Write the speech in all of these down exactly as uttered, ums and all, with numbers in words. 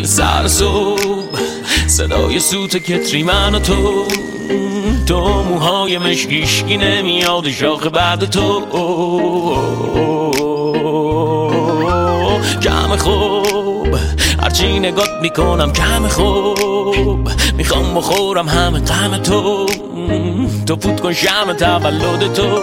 سر صبح صدای سوت کتری من و تو، تو موهای مشکیشکی نمیاد شاخ بعد تو. کم خوب هرچی نگات میکنم کم خوب، میخوام بخورم همه غم تو، تو فوت کن شم تولد تو.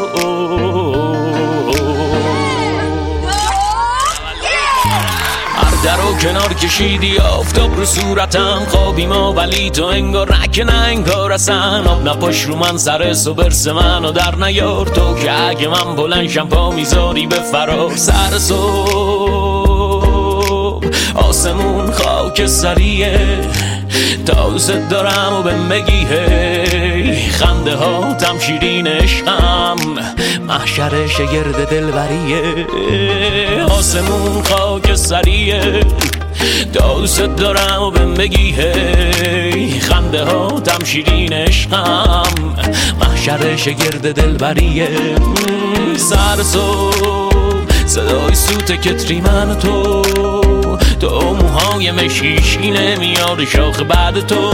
در و کنار کشیدی آفتاب رو صورتم، خوابی ما ولی تو انگار رک نه انگار اصلا. آب نپاش رو من سر برس منو در نیار، تو که اگه من بلنشم پا میذاری به فرار. سر صبح آسمون خاک سریه، تا دوست دارم و بهم بگی هی، خنده ها تم شیرین عشقم، محشر شگرد دلبریه. آسمون خاک سریه، تا دوست دارم و بهم بگی هی، خنده ها تم شیرین عشقم، محشر شگرد دلبریه. سر صبح صدای سوت کتری من و تو، تو موهای مشیشی نمیاد شاخ بعد تو.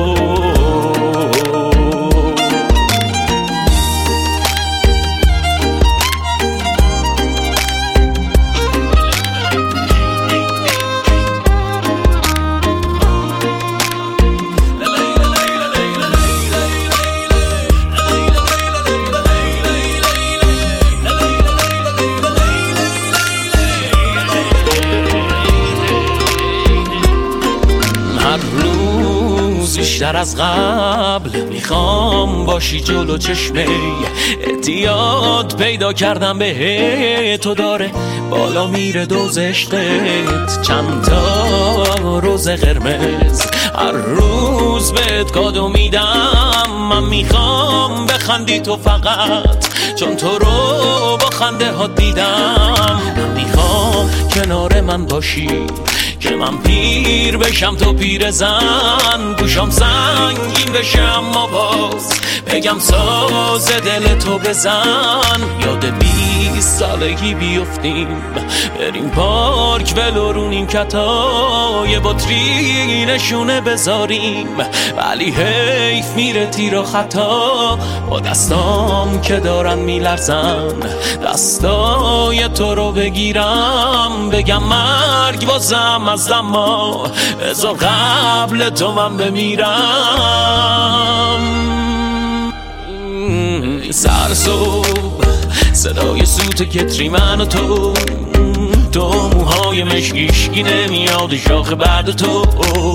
بیشتر از قبل میخوام باشی جلو چشمه، اعتیاد پیدا کردم به تو، داره بالا میره دوز عشقت. چند تا روز قرمز هر روز بهت کادو میدم، من میخوام بخندی تو فقط، چون تو رو با خنده ها دیدم. من میخوام کنار من باشی که من پیر بشم تو پیر زن، گوشم سنگین بشه اما باز بگم ساز دل تو بزن. یاد بیست سالگی بیفتیم بریم پارک ولورونیم کتا، یه بطری نشونه بذاریم ولی حیف میره تیر و خطا. با دستام که دارن میلرزن دستای تو رو بگیرم، بگم مرگ واسم از دما، بذار قبل تو من بمیرم. سر صبح صدای سوت کتری من و تو، تو موهای مشکیشکی نمیاد شاخ بعد تو.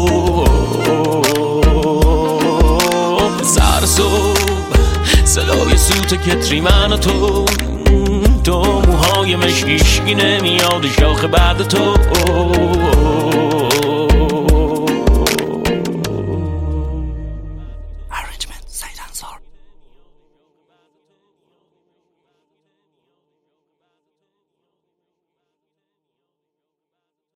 سر صبح صدای سوت کتری من و تو، تو موهای مشکیشکی نمیاد شاخ بعد تو.